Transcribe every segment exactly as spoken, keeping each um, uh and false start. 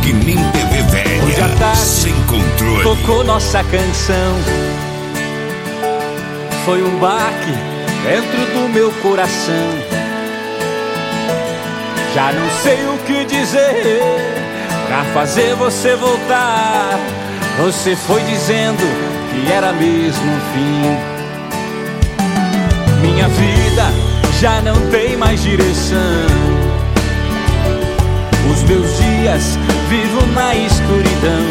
que nem T V velha. Hoje à tarde, sem controle, tocou nossa canção. Foi um baque dentro do meu coração. Já não sei o que dizer pra fazer você voltar. Você foi dizendo que era mesmo o fim. Minha vida já não tem mais direção. Os meus dias vivo na escuridão.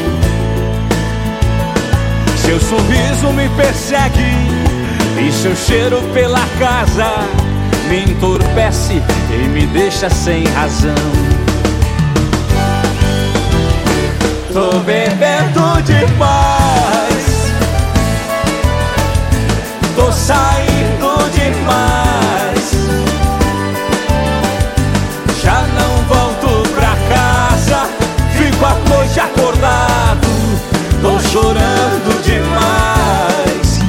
Seu sorriso me persegue e seu cheiro pela casa me entorpece e me deixa sem razão. Tô bebendo demais, tô saindo demais, já não volto pra casa, fico à noite acordado, tô chorando demais.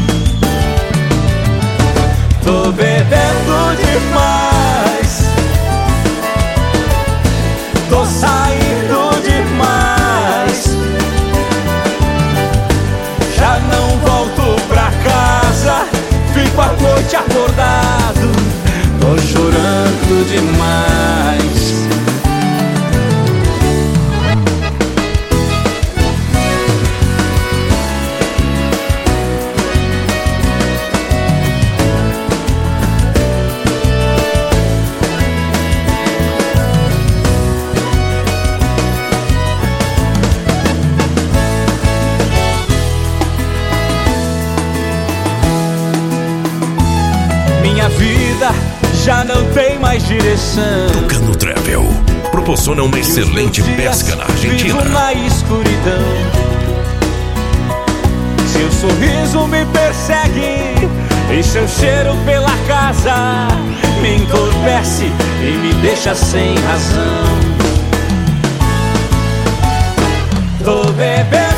Tô bebendo demais, tô saindo demais, já não volto pra casa, fico à noite acordado, tô chorando demais. Minha vida já não tem mais direção. Tucano Travel proporciona uma excelente pesca na Argentina. Vivo na escuridão. Seu sorriso me persegue e seu cheiro pela casa me entorpece e me deixa sem razão. Tô bebendo